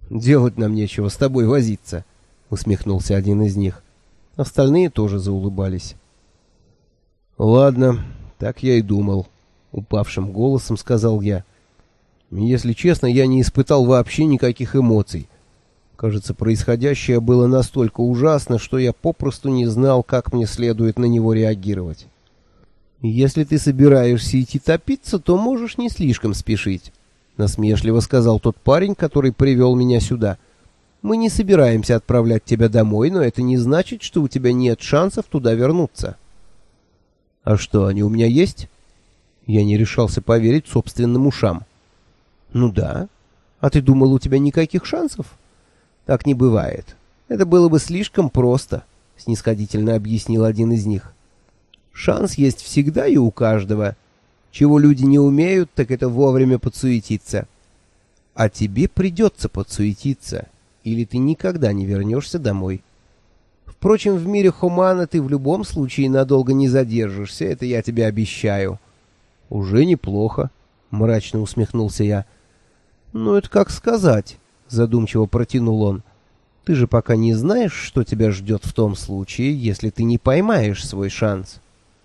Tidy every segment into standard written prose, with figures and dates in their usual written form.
«Делать нам нечего, с тобой возиться», — усмехнулся один из них. Остальные тоже заулыбались. «Ладно, так я и думал», — упавшим голосом сказал я. «Если честно, я не испытал вообще никаких эмоций. Кажется, происходящее было настолько ужасно, что я попросту не знал, как мне следует на него реагировать». «Если ты собираешься идти топиться, то можешь не слишком спешить», — насмешливо сказал тот парень, который привел меня сюда. «Мы не собираемся отправлять тебя домой, но это не значит, что у тебя нет шансов туда вернуться». «А что, они у меня есть?» Я не решался поверить собственным ушам. «Ну да. А ты думал, у тебя никаких шансов?» «Так не бывает. Это было бы слишком просто», — снисходительно объяснил один из них. «Шанс есть всегда и у каждого. Чего люди не умеют, так это вовремя подсуетиться. А тебе придется подсуетиться, или ты никогда не вернешься домой. Впрочем, в мире Хумана ты в любом случае надолго не задержишься, это я тебе обещаю». «Уже неплохо», — мрачно усмехнулся я. «Ну, это как сказать», — задумчиво протянул он. «Ты же пока не знаешь, что тебя ждет в том случае, если ты не поймаешь свой шанс».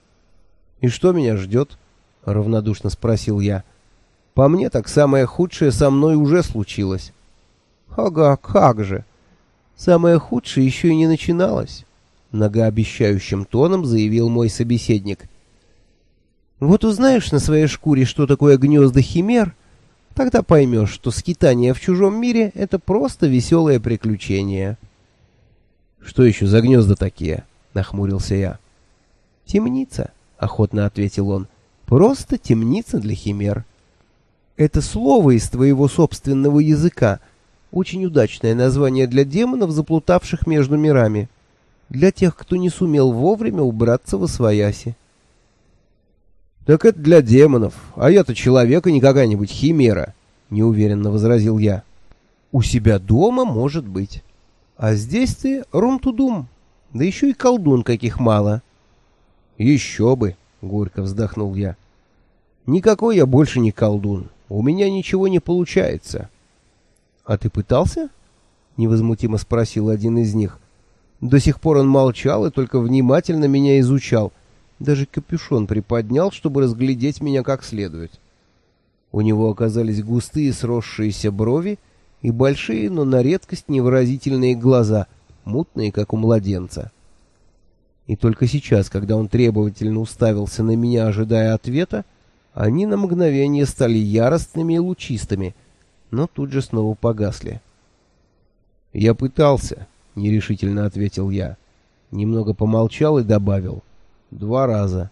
«И что меня ждет?» — равнодушно спросил я. «По мне, так самое худшее со мной уже случилось». «Ага, как же! Самое худшее еще и не начиналось», — многообещающим тоном заявил мой собеседник. «Вот узнаешь на своей шкуре, что такое гнезда химер, тогда поймешь, что скитание в чужом мире — это просто веселое приключение». «Что еще за гнезда такие?» — нахмурился я. «Темница», — охотно ответил он. «Просто темница для химер. Это слово из твоего собственного языка. Очень удачное название для демонов, заплутавших между мирами. Для тех, кто не сумел вовремя убраться восвояси». «Так это для демонов, а я-то человек, и не какая-нибудь химера», — неуверенно возразил я. «У себя дома, может быть. А здесь ты рум-ту-дум, да еще и колдун каких мало». «Еще бы», — горько вздохнул я. «Никакой я больше не колдун, у меня ничего не получается». «А ты пытался?» — невозмутимо спросил один из них. До сих пор он молчал и только внимательно меня изучал. Даже капюшон приподнял, чтобы разглядеть меня как следует. У него оказались густые сросшиеся брови и большие, но на редкость невыразительные глаза, мутные, как у младенца. И только сейчас, когда он требовательно уставился на меня, ожидая ответа, они на мгновение стали яростными и лучистыми, но тут же снова погасли. «Я пытался», — нерешительно ответил я. Немного помолчал и добавил: 2 раза.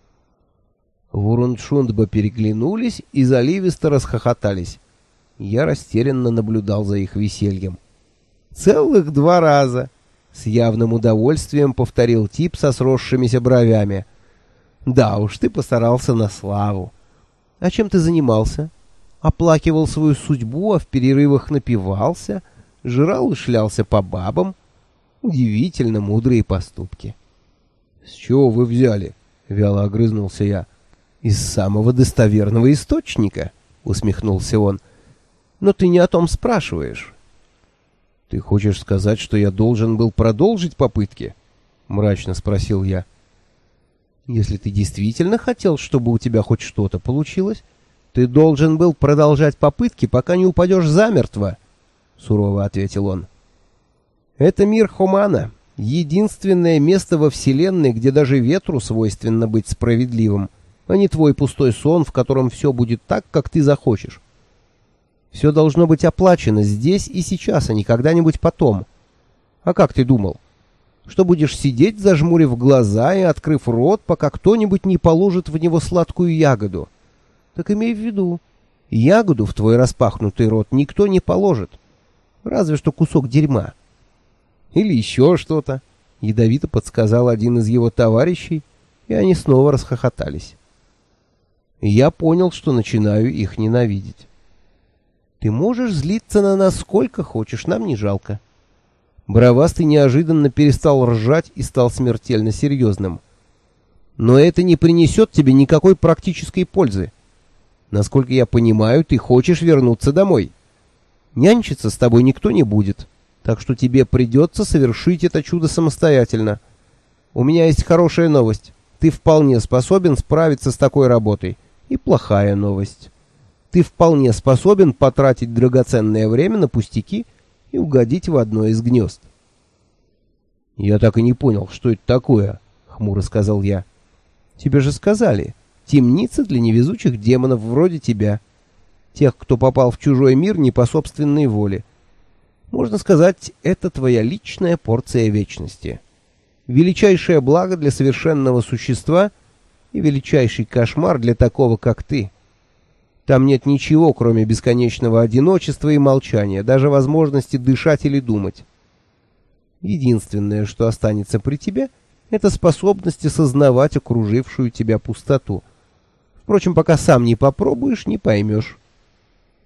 Вурунчундба переглянулись и заливисто расхохотались. Я растерянно наблюдал за их весельем. «Целых 2 раза!» — с явным удовольствием повторил тип со сросшимися бровями. «Да уж, ты постарался на славу. А чем ты занимался? Оплакивал свою судьбу, а в перерывах напивался, жрал и шлялся по бабам? Удивительно мудрые поступки». «С чего вы взяли?» — вяло огрызнулся я. «Из самого достоверного источника», — усмехнулся он. «Но ты не о том спрашиваешь». «Ты хочешь сказать, что я должен был продолжить попытки?» — мрачно спросил я. «Если ты действительно хотел, чтобы у тебя хоть что-то получилось, ты должен был продолжать попытки, пока не упадешь замертво», — сурово ответил он. «Это мир Хумана. Единственное место во Вселенной, где даже ветру свойственно быть справедливым, а не твой пустой сон, в котором все будет так, как ты захочешь. Все должно быть оплачено здесь и сейчас, а не когда-нибудь потом. А как ты думал? Что будешь сидеть, зажмурив глаза и открыв рот, пока кто-нибудь не положит в него сладкую ягоду? Так имей в виду, ягоду в твой распахнутый рот никто не положит, разве что кусок дерьма. Или еще что-то», — ядовито подсказал один из его товарищей, и они снова расхохотались. Я понял, что начинаю их ненавидеть. «Ты можешь злиться на нас сколько хочешь, нам не жалко». Бровастый неожиданно перестал ржать и стал смертельно серьезным. «Но это не принесет тебе никакой практической пользы. Насколько я понимаю, ты хочешь вернуться домой. Нянчиться с тобой никто не будет, так что тебе придется совершить это чудо самостоятельно. У меня есть хорошая новость. Ты вполне способен справиться с такой работой. И плохая новость. Ты вполне способен потратить драгоценное время на пустяки и угодить в одно из гнезд. «Я так и не понял, что это такое», — хмуро сказал я. «Тебе же сказали, темница для невезучих демонов вроде тебя. Тех, кто попал в чужой мир не по собственной воле. Можно сказать, это твоя личная порция вечности. Величайшее благо для совершенного существа и величайший кошмар для такого, как ты. Там нет ничего, кроме бесконечного одиночества и молчания, даже возможности дышать или думать. Единственное, что останется при тебе, это способность осознавать окружившую тебя пустоту. Впрочем, пока сам не попробуешь, не поймешь».